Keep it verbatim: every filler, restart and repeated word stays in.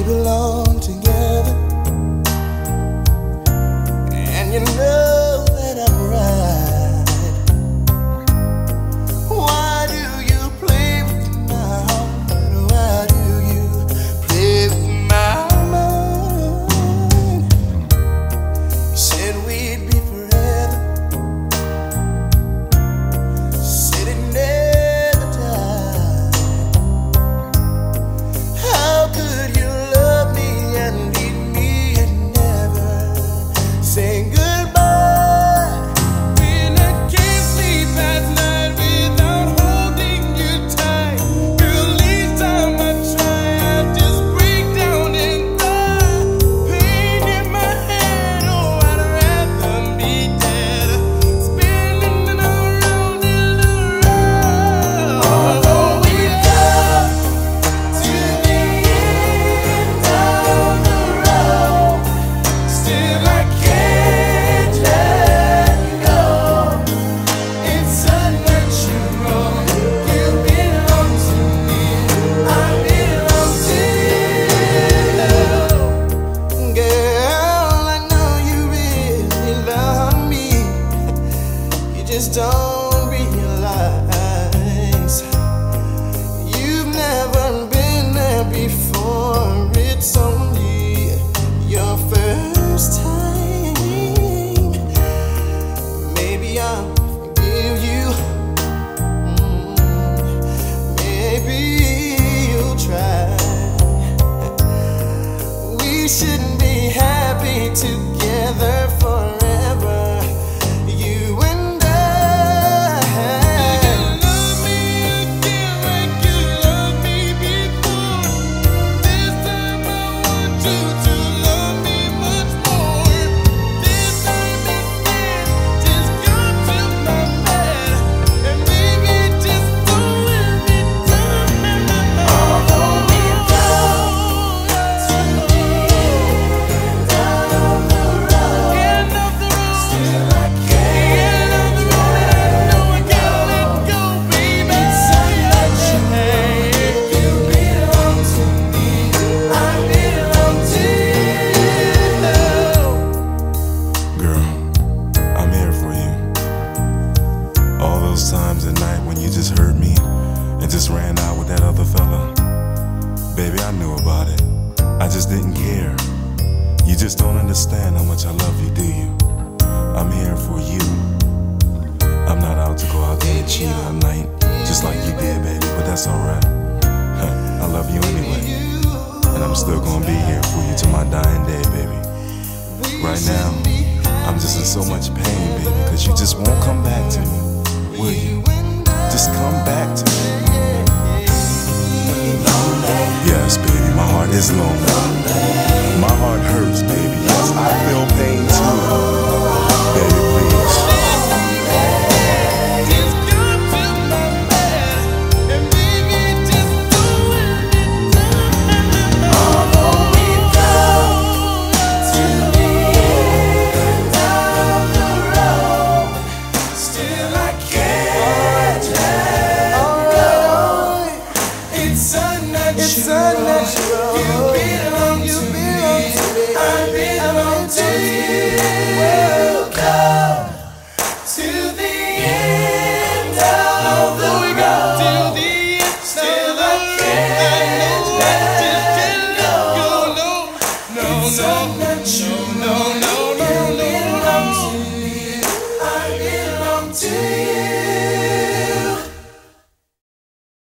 belong together, and you know that I'm right. Why do you play with my heart? Why do you play with my mind? You said we'd be forever, said it never died. How could you love me and leave me and never say goodbye? When I can't sleep at night without holding you tight, girl, each time I try, I just break down and cry. Pain in my head, oh, I'd rather be dead, spinning around and around. Although we've come to the end of the road, still I can't let go. It's unnatural. You belong to me, I belong to you. Girl, I know you really love me. You just don't realize you've never been there before. It's only your first time. Maybe I'll forgive you. Mm, Maybe you'll try. We should be happy together forever, you and I. You love me again like you loved me before. This time I want you to love me much more. This time instead, just come to my bed and baby, just don't let me down. Although we've come to the end of the road, End of the road, still I end can't of the road, and I know I can't let go, baby. You belong to me, I belong to you. Girl, I'm here for you. All those times at night when you just hurt me and just ran out with that other fella. Baby, I knew about it. I just didn't care. You just don't understand how much I love you, do you? I'm here for you. I'm not out to go out there and cheat all night, just like you did, baby, but that's alright. I love you anyway. And I'm still gonna be here for you till my dying day, baby. Right now, I'm just in so much pain, baby, cause you just won't come back to me, will you? Just come back to me. Yes, baby, my heart is lonely. My heart hurts, baby. Yes, I feel pain too. Baby, please. Just come to my bed and baby, just don't let me down. Although we've come to the end of the road, still I can't let go. It's unnatural. You belong to me, I belong to you. Welcome to the end of the road. Till the end, Still I can't let go. no, no, It's no, unnatural. no, no, no, no, You no, belong no. to me, I belong to you.